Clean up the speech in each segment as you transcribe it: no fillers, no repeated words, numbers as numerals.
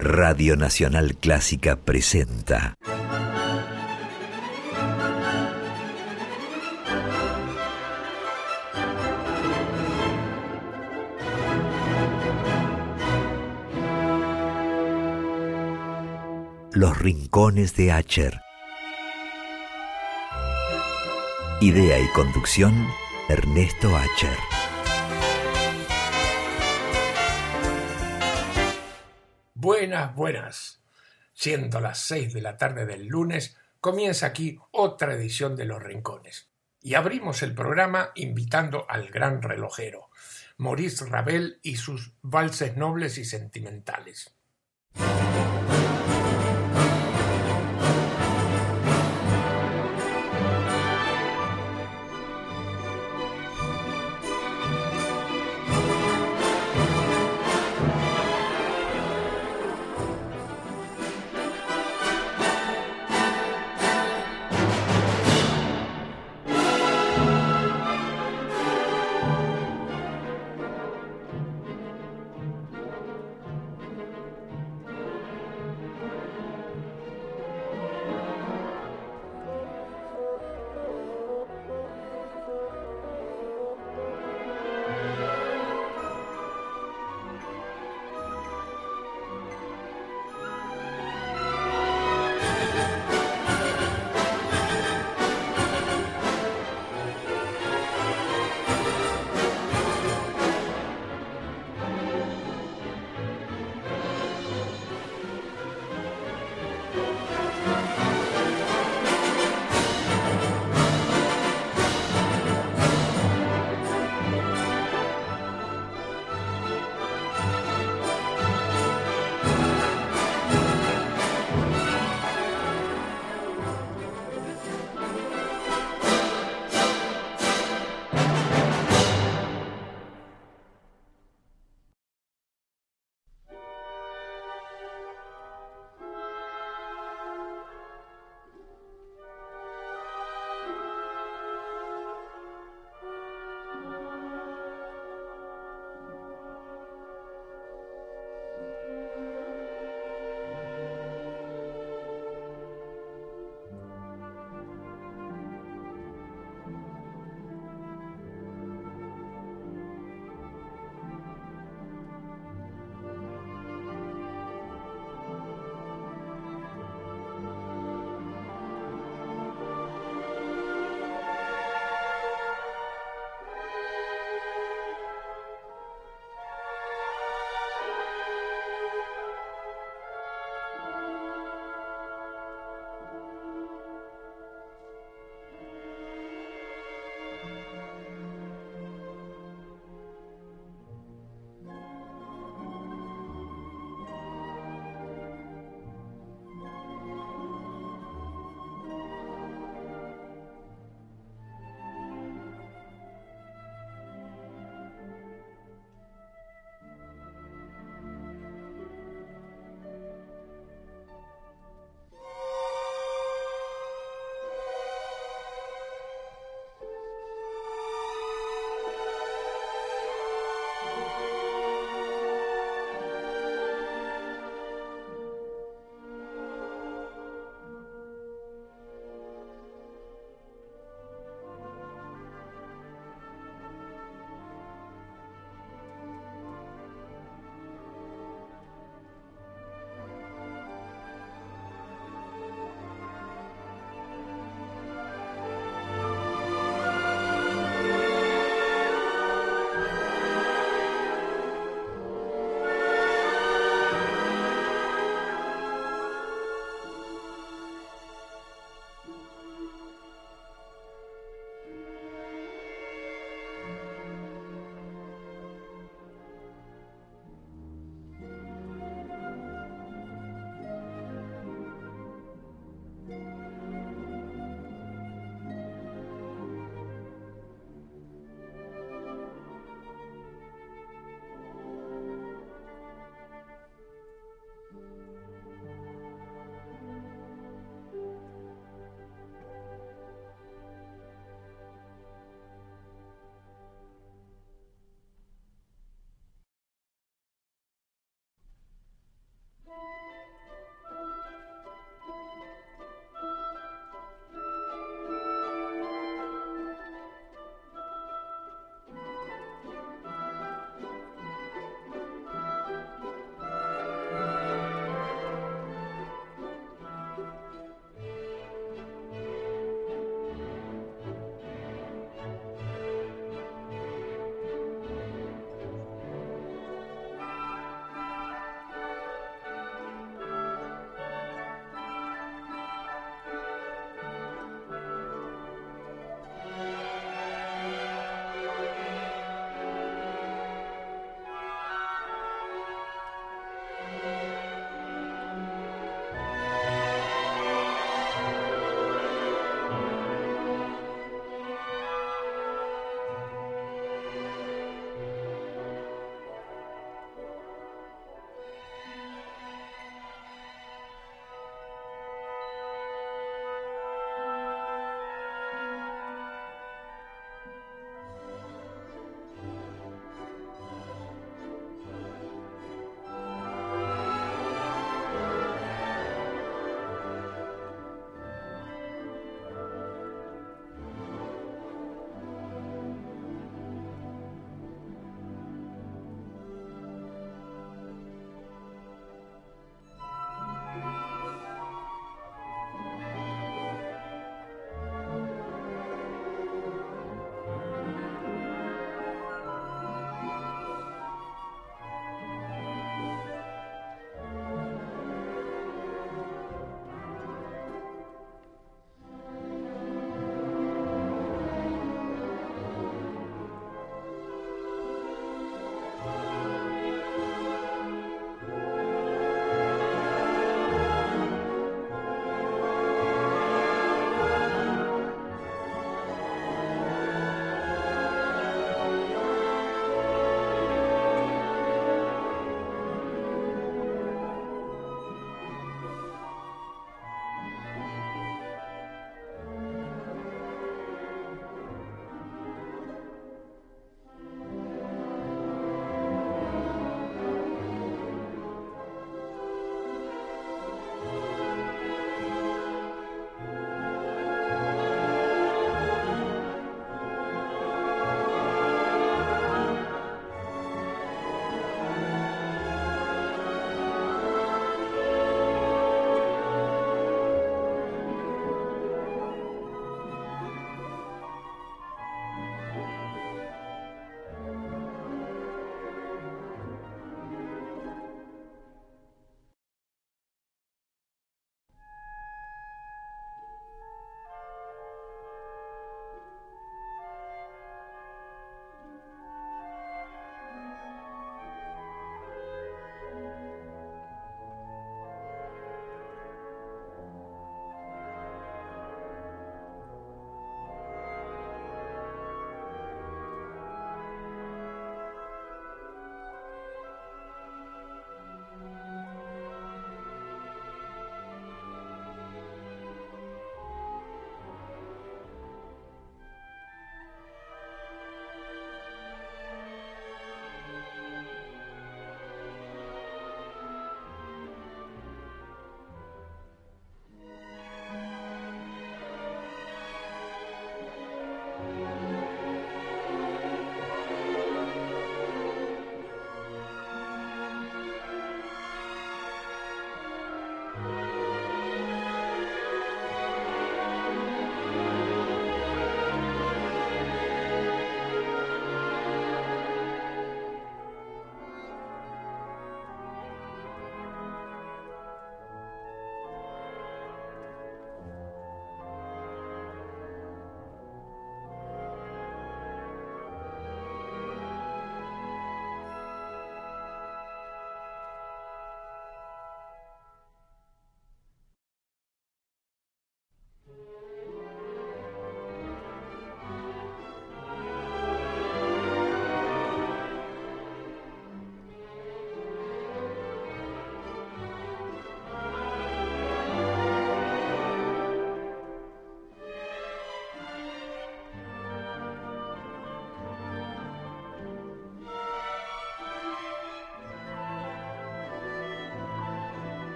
Radio Nacional Clásica presenta Los Rincones de Acher. Idea y conducción, Ernesto Acher. Buenas. Siendo las 6 de la tarde del lunes, comienza aquí otra edición de Los Rincones. Y abrimos el programa invitando al gran relojero, Maurice Ravel y sus valses nobles y sentimentales.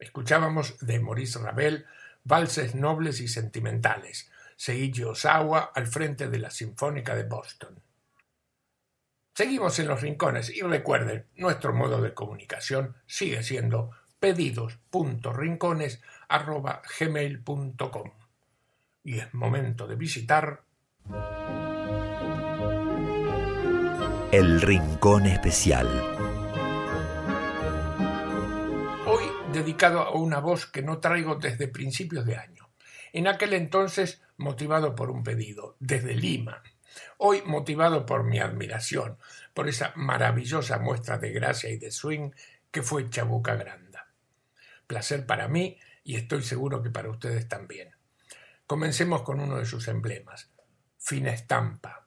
Escuchábamos de Maurice Ravel valses nobles y sentimentales, Seiji Ozawa al frente de la Sinfónica de Boston. Seguimos en los rincones y recuerden, nuestro modo de comunicación sigue siendo pedidos.rincones@gmail.com. Y es momento de visitar El Rincón Especial. Hoy dedicado a una voz que no traigo desde principios de año. En aquel entonces motivado por un pedido, desde Lima. Hoy motivado por mi admiración, por esa maravillosa muestra de gracia y de swing que fue Chabuca Granda. Placer para mí y estoy seguro que para ustedes también. Comencemos con uno de sus emblemas, Fina Estampa.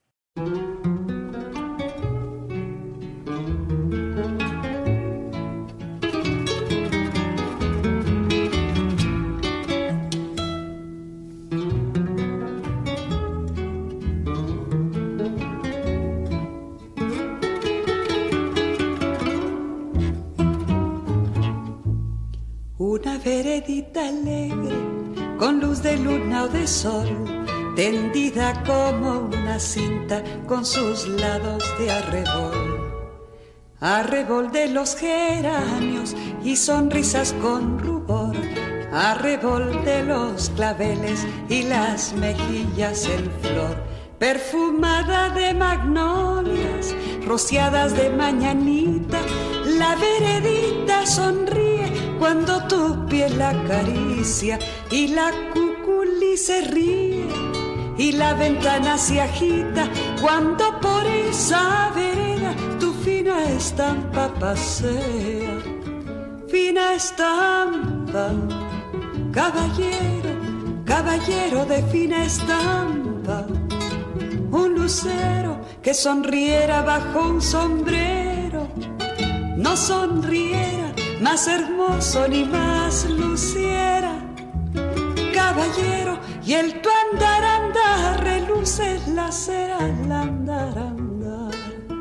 Una veredita alegre, con luz de luna o de sol, tendida como una cinta con sus lados de arrebol. Arrebol de los geranios y sonrisas con rubor, arrebol de los claveles y las mejillas en flor, perfumada de magnolias, rociadas de mañanita, la veredita sonríe cuando tu piel la acaricia y la cuculi se ríe y la ventana se agita cuando por esa vereda tu fina estampa pasea. Fina estampa, caballero, caballero de fina estampa, un lucero que sonriera bajo un sombrero, no sonriera más hermoso ni más luciera. Caballero, y el tu andar andar reluce la cera al andar andar.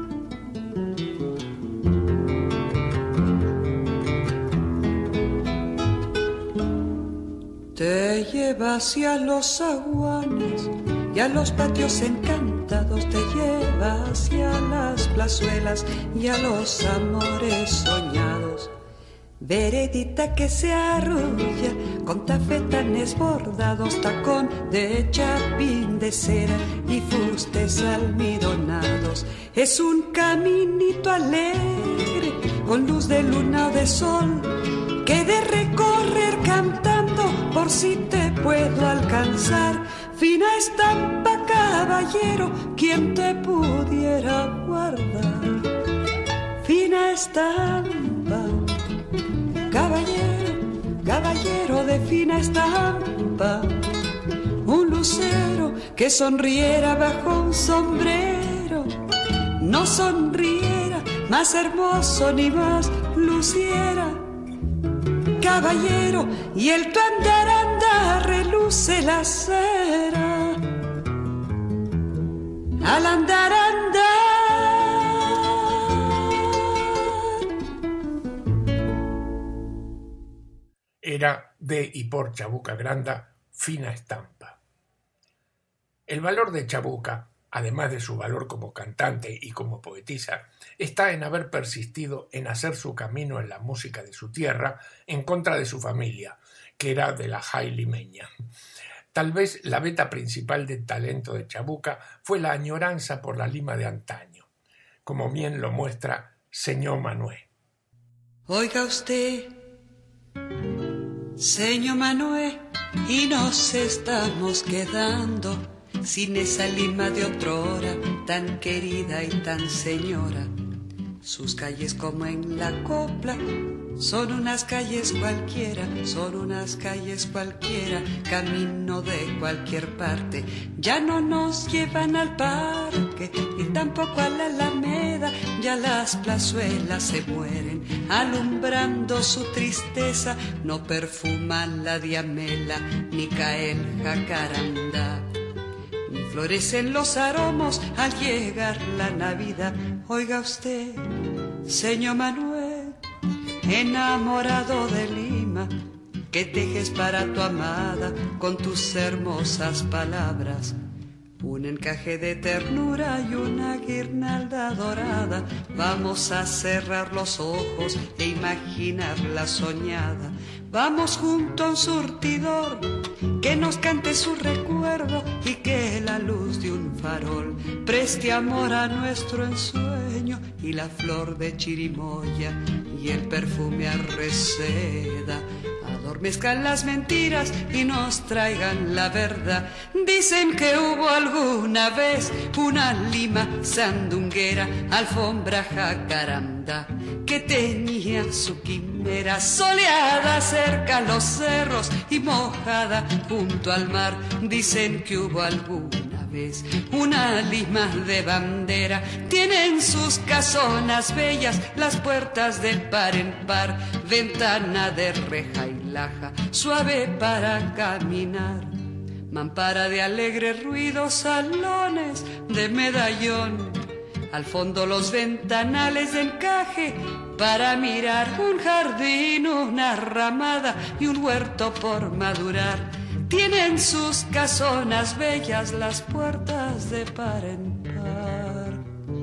Te lleva hacia los zaguanes y a los patios encantados, te lleva hacia las plazuelas y a los amores soñados. Veredita que se arrulla con tafetanes bordados, tacón de chapín de cera y fustes almidonados. Es un caminito alegre con luz de luna o de sol que he de recorrer cantando por si te puedo alcanzar. Fina estampa, caballero, quien te pudiera guardar. Fina estampa, caballero, caballero de fina estampa, un lucero que sonriera bajo un sombrero, no sonriera más hermoso ni más luciera. Caballero, y el tu andar andar reluce la cera al andar andar. Era de y por Chabuca Granda, Fina Estampa. El valor de Chabuca, además de su valor como cantante y como poetisa, está en haber persistido en hacer su camino en la música de su tierra en contra de su familia, que era de la Jai limeña. Tal vez la veta principal del talento de Chabuca fue la añoranza por la Lima de antaño, como bien lo muestra Señor Manué. Oiga usted, señor Manué, y nos estamos quedando sin esa Lima de otrora, tan querida y tan señora. Sus calles como en la copla son unas calles cualquiera, son unas calles cualquiera, camino de cualquier parte. Ya no nos llevan al parque, ni tampoco a la Alameda, ya las plazuelas se mueren, alumbrando su tristeza, no perfuman la diamela, ni cae el jacarandá. Florecen los aromos al llegar la Navidad. Oiga usted, señor Manuel, enamorado de Lima, que tejes para tu amada con tus hermosas palabras. Un encaje de ternura y una guirnalda dorada. Vamos a cerrar los ojos e imaginar la soñada. Vamos junto a un surtidor que nos cante su recuerdo y que la luz de un farol preste amor a nuestro ensueño y la flor de chirimoya y el perfume a reseda adormezcan las mentiras y nos traigan la verdad. Dicen que hubo alguna vez una lima sandunguera, alfombra jacaranda, que tenía su quimera soleada cerca a los cerros y mojada junto al mar. Dicen que hubo alguna vez una lima de bandera, tienen sus casonas bellas las puertas de par en par, ventana de reja y laja suave para caminar, mampara de alegres ruidos, salones de medallón, al fondo los ventanales de encaje para mirar un jardín, una ramada y un huerto por madurar. Tienen sus casonas bellas las puertas de par en par.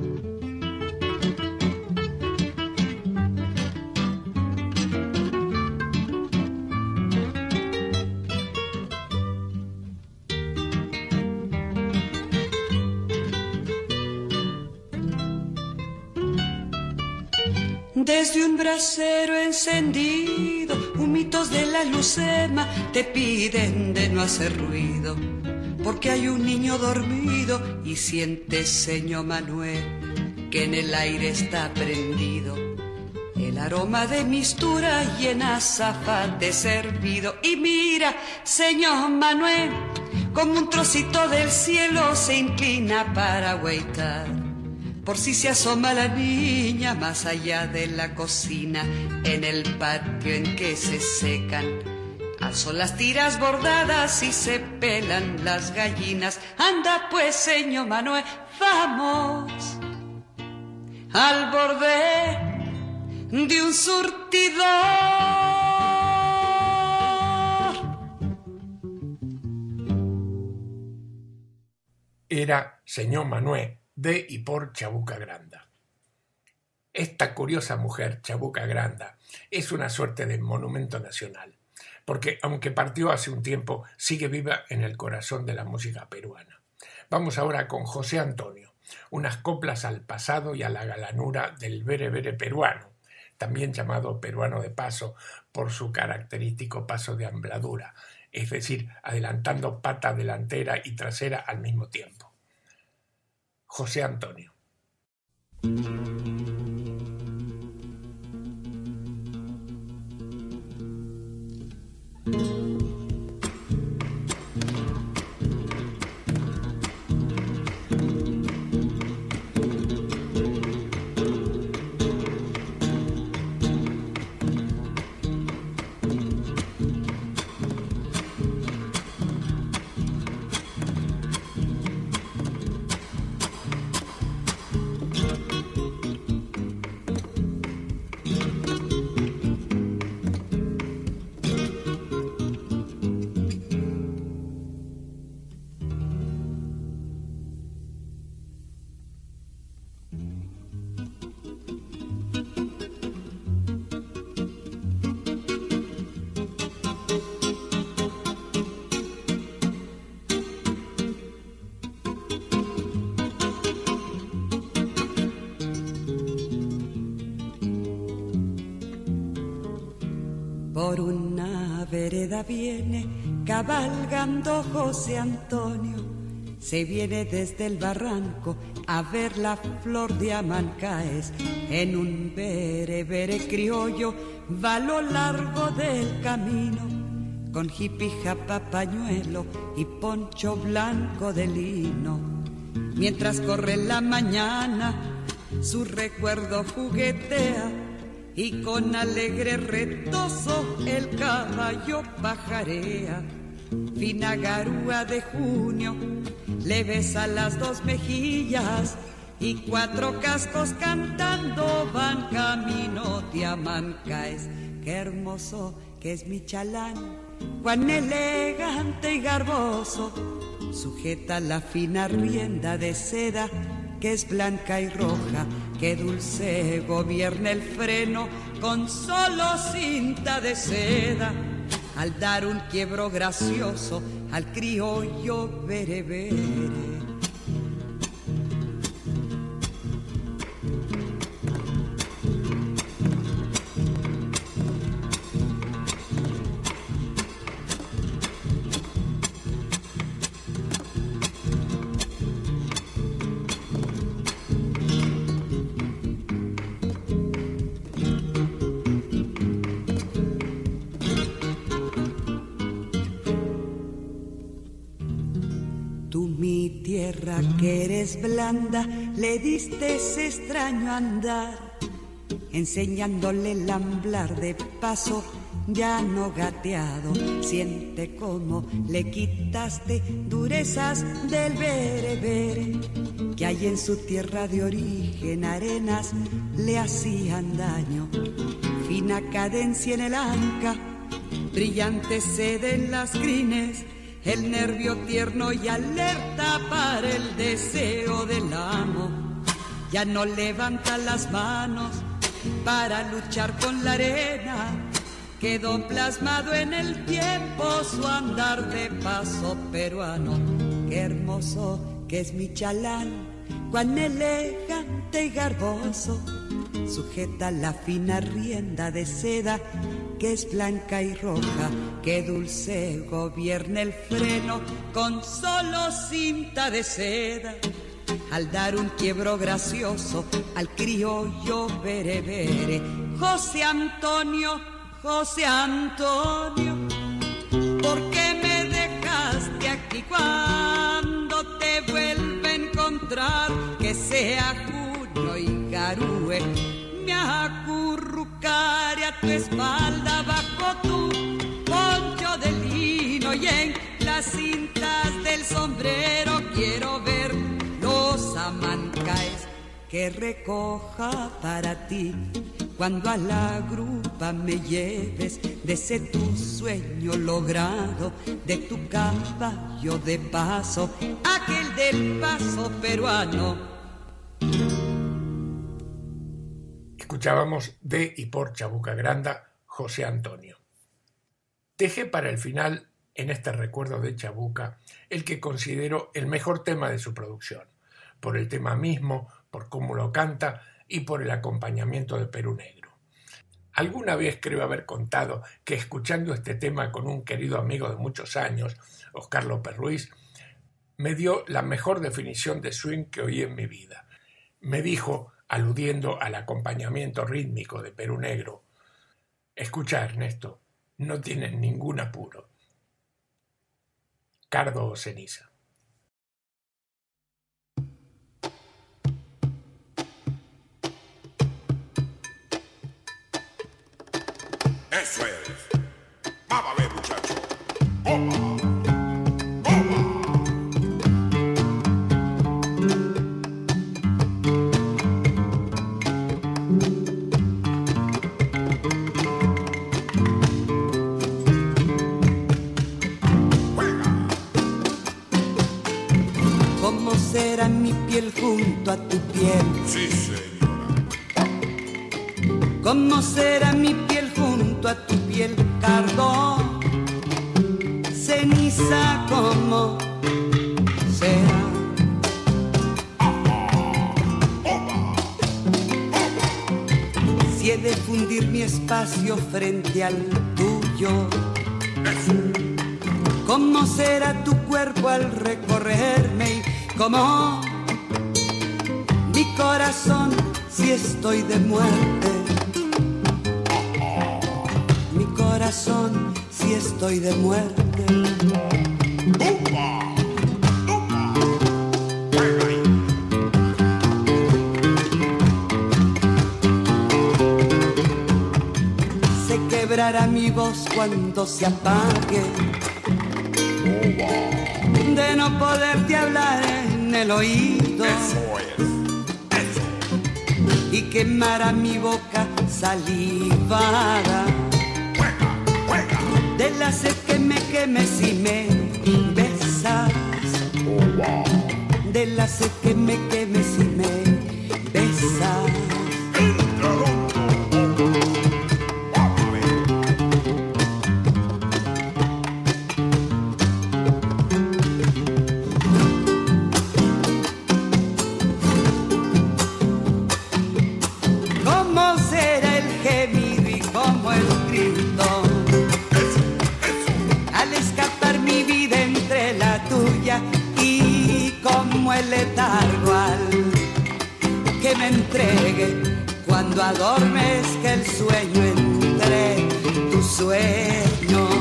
Desde un brasero encendido, humitos de la lucema te piden de no hacer ruido, porque hay un niño dormido y siente, señor Manuel, que en el aire está prendido el aroma de mistura y en azafate servido. Y mira, señor Manuel, como un trocito del cielo se inclina para agüitar, por si se asoma la niña más allá de la cocina, en el patio en que se secan al sol las tiras bordadas y se pelan las gallinas. Anda pues, señor Manuel, vamos al borde de un surtidor. Era señor Manuel de y por Chabuca Granda. Esta curiosa mujer, Chabuca Granda, es una suerte de monumento nacional, porque aunque partió hace un tiempo, sigue viva en el corazón de la música peruana. Vamos ahora con José Antonio, unas coplas al pasado y a la galanura del berebere peruano, también llamado peruano de paso por su característico paso de ambladura, es decir, adelantando pata delantera y trasera al mismo tiempo. José Antonio. Por una vereda viene cabalgando José Antonio, se viene desde el barranco a ver la flor de Amancaes. En un berebere criollo va a lo largo del camino, con jipija, pañuelo y poncho blanco de lino. Mientras corre la mañana, su recuerdo juguetea y con alegre retozo el caballo pajarea. Fina garúa de junio le besa las dos mejillas y cuatro cascos cantando van camino de Amancaes. Qué hermoso que es mi chalán, cuán elegante y garboso, sujeta la fina rienda de seda, que es blanca y roja, que dulce gobierna el freno con solo cinta de seda, al dar un quiebro gracioso al criollo berebere. Que eres blanda, le diste ese extraño andar, enseñándole el amblar de paso, ya no gateado. Siente como le quitaste durezas del berebere, que hay en su tierra de origen arenas le hacían daño. Fina cadencia en el anca, brillante sed en las crines, el nervio tierno y alerta para el deseo del amo. Ya no levanta las manos para luchar con la arena, quedó plasmado en el tiempo su andar de paso peruano. Qué hermoso que es mi chalán, cuán elegante y garboso, sujeta la fina rienda de seda, que es blanca y roja, que dulce gobierna el freno con solo cinta de seda, al dar un quiebro gracioso al criollo berebere. José Antonio, José Antonio, ¿por qué me dejaste aquí cuando te vuelve a encontrar? Que sea junio y garúe, me acurrucaré a tu espalda bajo tu poncho de lino, y en las cintas del sombrero quiero ver los amancaes que recoja para ti cuando a la grupa me lleves de ese tu sueño logrado, de tu caballo de paso, aquel del paso peruano. Escuchábamos de y por Chabuca Granda, José Antonio. Dejé para el final, en este recuerdo de Chabuca, el que considero el mejor tema de su producción, por el tema mismo, por cómo lo canta y por el acompañamiento de Perú Negro. Alguna vez creo haber contado que escuchando este tema con un querido amigo de muchos años, Oscar López Ruiz, me dio la mejor definición de swing que oí en mi vida. Me dijo, aludiendo al acompañamiento rítmico de Perú Negro: escucha, Ernesto, no tienes ningún apuro. Cardo o ceniza. Eso es. Vamos a ver, muchachos. ¿Cómo será mi piel junto a tu piel? Sí, señora. ¿Cómo será mi piel junto a tu piel, cardo? Ceniza, ¿cómo será? Si he de fundir mi espacio frente al tuyo, ¿cómo será tu cuerpo al recorrerme? Y cómo mi corazón si estoy de muerte, mi corazón si estoy de muerte. Se quebrará mi voz cuando se apague, de no poderte hablar en el oído. Eso es. Eso. Y quemará mi boca salivada la sed que me queme si me besas, de la sed que me queme si me besas. ¿Cómo será el gemido y cómo el grito al escapar mi vida entre la tuya, y como el letargo al que me entregue cuando adormezca el sueño entre tus sueños?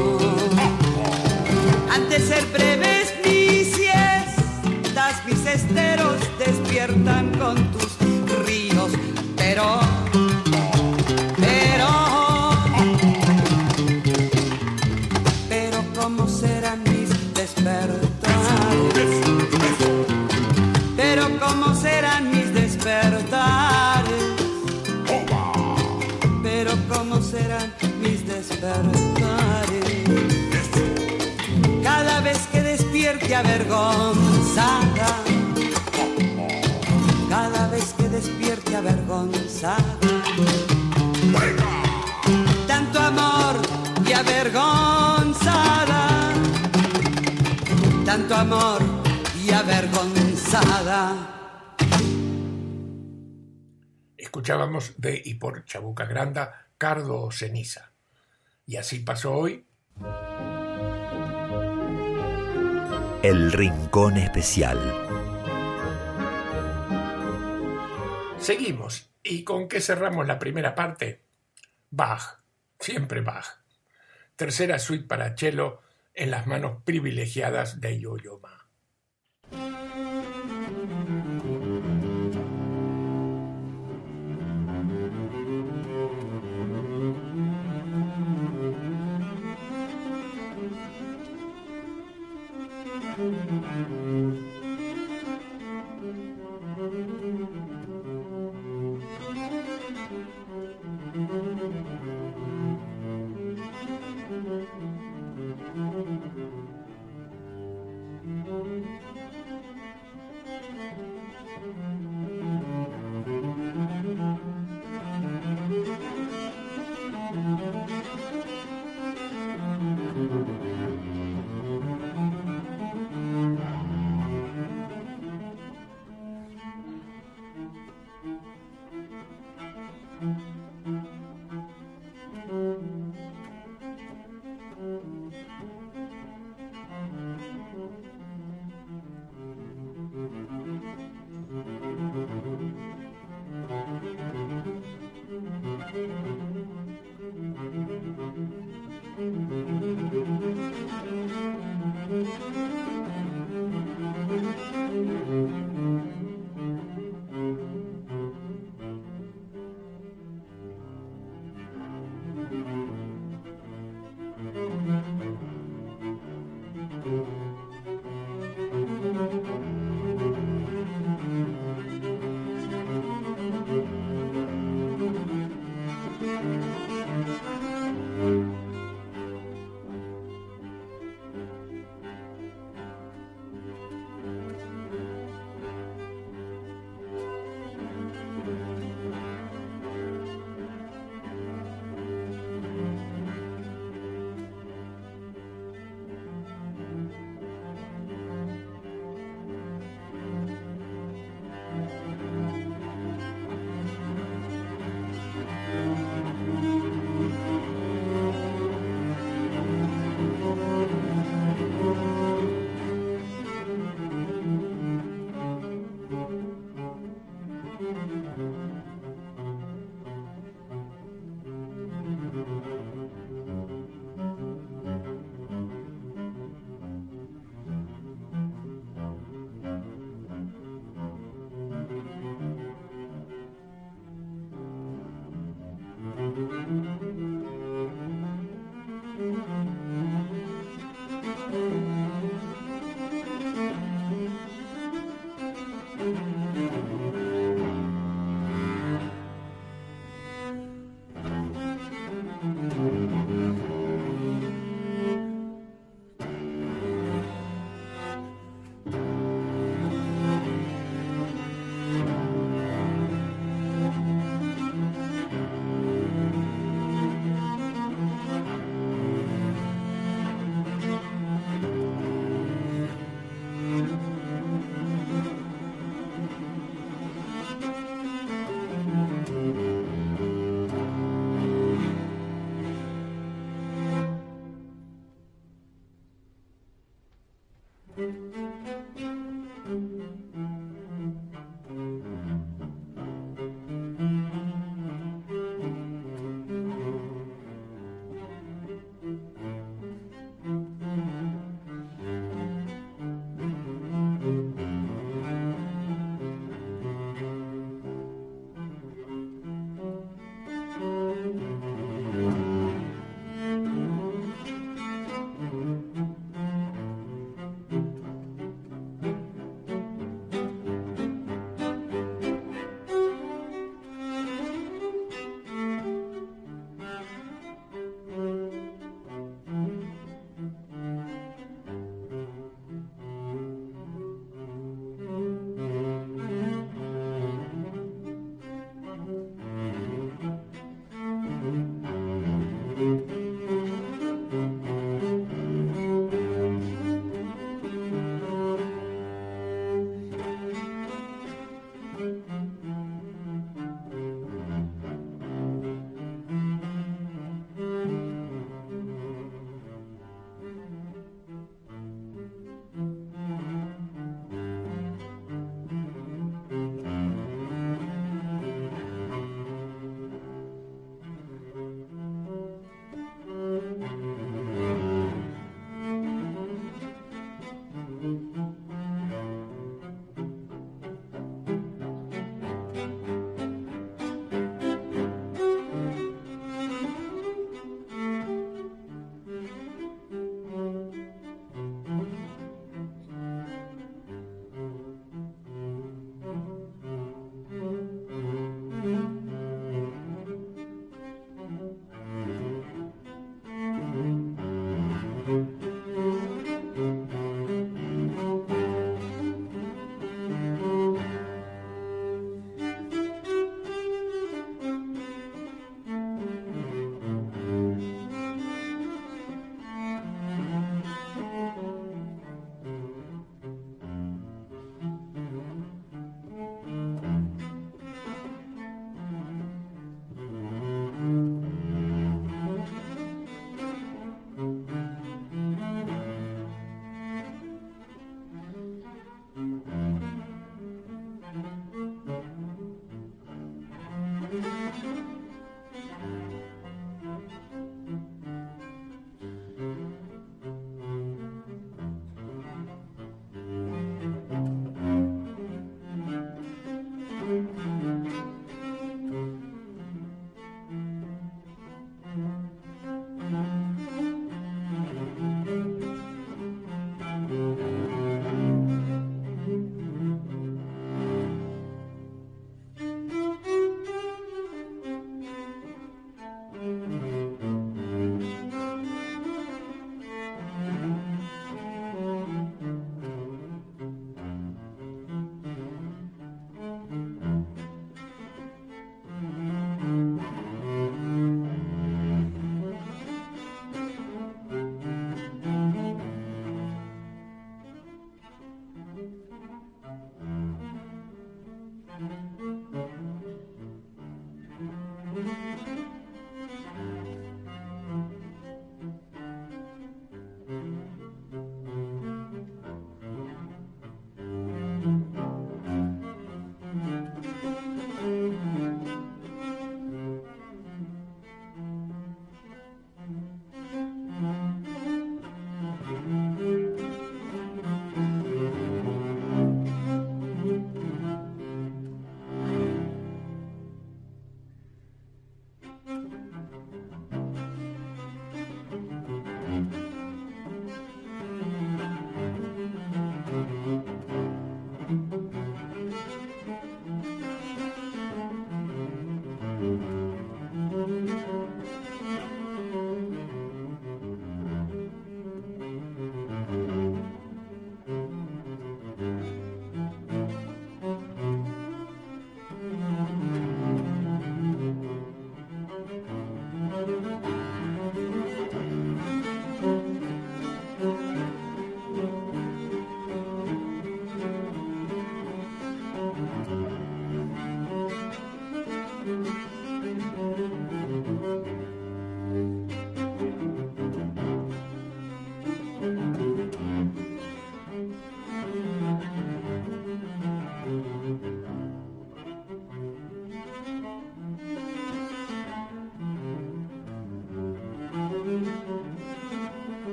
Antes de ser breves mis siestas, mis esteros despiertan con tus ríos, pero ¿cómo serán mis despertares? Pero ¿cómo serán mis despertares? Pero ¿cómo serán mis despertares? Cada vez que despierte avergonzada, cada vez que despierte avergonzada, tanto amor y avergonzada, tanto amor y avergonzada. Escuchábamos de y por Chabuca Granda, Cardo o Ceniza. Y así pasó hoy El Rincón Especial. Seguimos. ¿Y con qué cerramos la primera parte? Bach, siempre Bach. Tercera suite para cello en las manos privilegiadas de Yo-Yo Ma.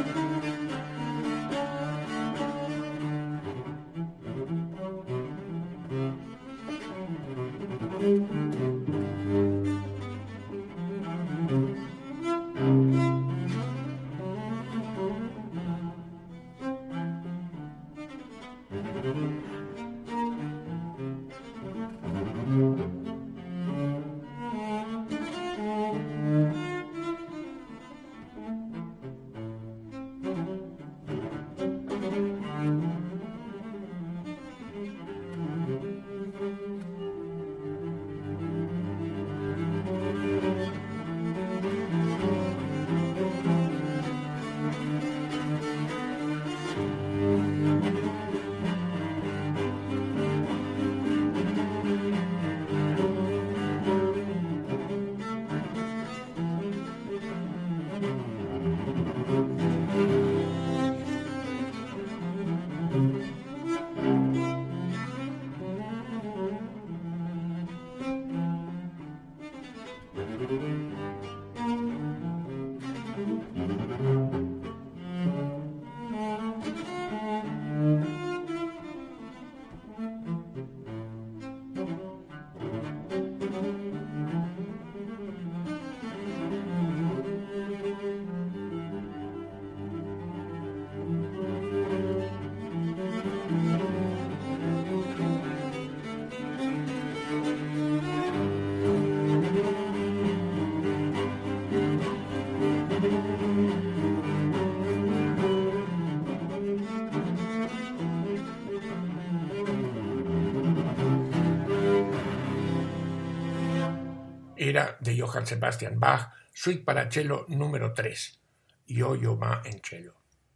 Era de Johann Sebastian Bach, Suite para cello número 3, Yo-Yo Ma en cello.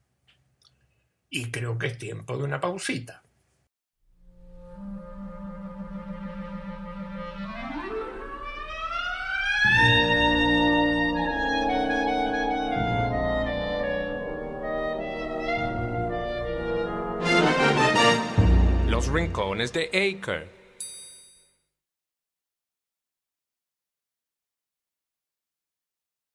Y creo que es tiempo de una pausita. Los Rincones de Acre.